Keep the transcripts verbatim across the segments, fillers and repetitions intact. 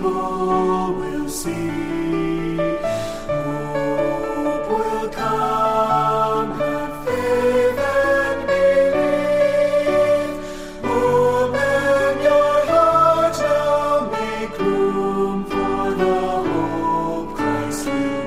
people will see. Hope will come, have faith and believe. Open your heart now, make room for the hope Christ will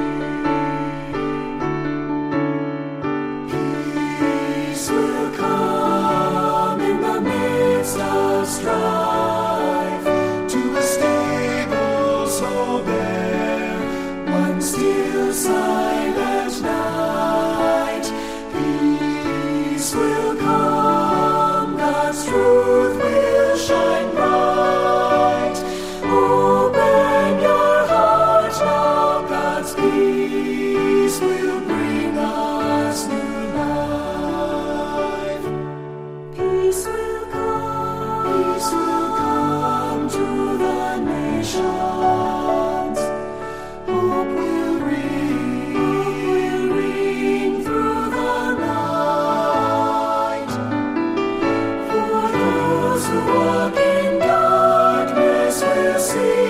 bring. Peace will come in the midst of strife, to a stable so bare, one still silent night. Peace will come, God's truth will shine bright. Open your heart now, God's peace will bring us new life. Peace will come, peace will come to the nations. Hope will ring, hope will ring through the night. For those who walk in darkness will see